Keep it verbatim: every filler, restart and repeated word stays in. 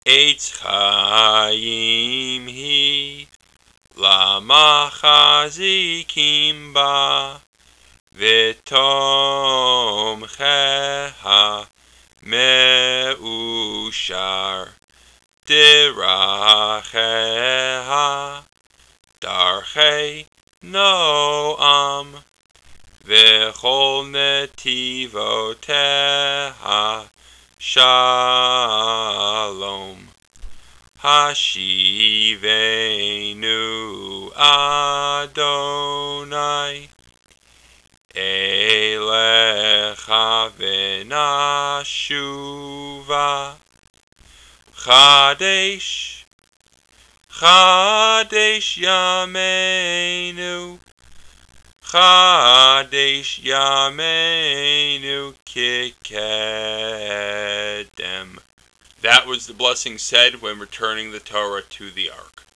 Eitz Chaim hi Lamachazikim ba V'tomcheha Meushar Diracheha Darchei Noam V'chol netivoteha Shalom. Hashivenu Adonai Elecha v'nashuva Chadesh Chadesh Yameinu Chadesh Yameinu Kikedem. That was the blessing said when returning the Torah to the ark.